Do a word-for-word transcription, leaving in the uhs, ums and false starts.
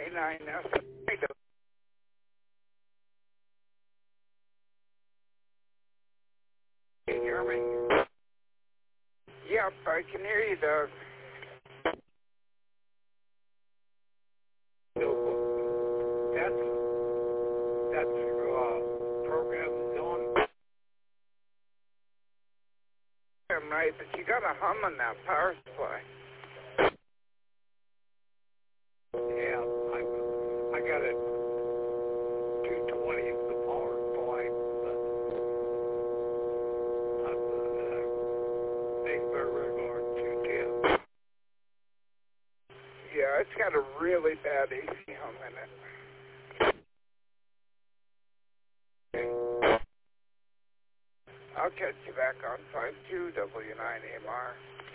nine S. Can you hear me? Yep, I can hear you, Doug. That's, that's uh, program zone. I'm right, but you got a hum on that power supply. Yeah, I, I got it two twenty the power supply, but I'm uh, big burger going two ten. Yeah, it's got a really bad A C hum in it. Okay. I'll catch you back on five two W nine A M R.